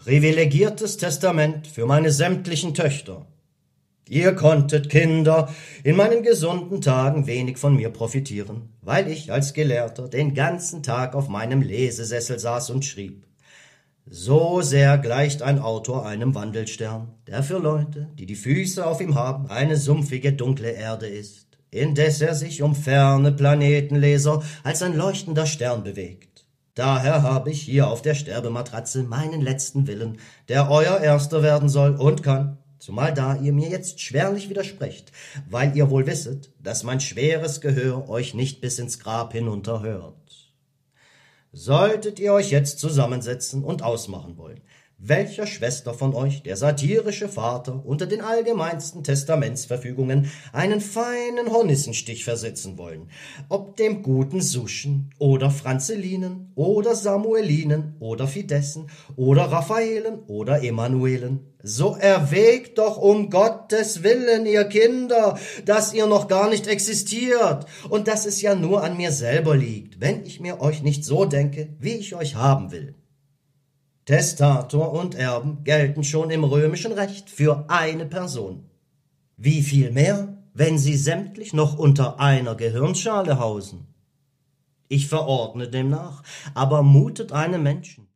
Privilegiertes Testament für meine sämtlichen Töchter. Ihr konntet, Kinder, in meinen gesunden Tagen wenig von mir profitieren, weil ich als Gelehrter den ganzen Tag auf meinem Lesesessel saß und schrieb. So sehr gleicht ein Autor einem Wandelstern, der für Leute, die die Füße auf ihm haben, eine sumpfige, dunkle Erde ist, indes er sich um ferne Planetenleser als ein leuchtender Stern bewegt. Daher habe ich hier auf der Sterbematratze meinen letzten Willen, der euer erster werden soll und kann, zumal da ihr mir jetzt schwerlich widersprecht, weil ihr wohl wisset, dass mein schweres Gehör euch nicht bis ins Grab hinunter hört. Solltet ihr euch jetzt zusammensetzen und ausmachen wollen, welcher Schwester von euch der satirische Vater unter den allgemeinsten Testamentsverfügungen einen feinen Hornissenstich versetzen wollen, ob dem guten Suschen oder Franzelinen oder Samuelinen oder Fidessen oder Raphaelen oder Emanuelen, so erwägt doch um Gottes Willen, ihr Kinder, dass ihr noch gar nicht existiert und dass es ja nur an mir selber liegt, wenn ich mir euch nicht so denke, wie ich euch haben will. Testator und Erben gelten schon im römischen Recht für eine Person. Wie viel mehr, wenn sie sämtlich noch unter einer Gehirnschale hausen? Ich verordne demnach, aber mutet einem Menschen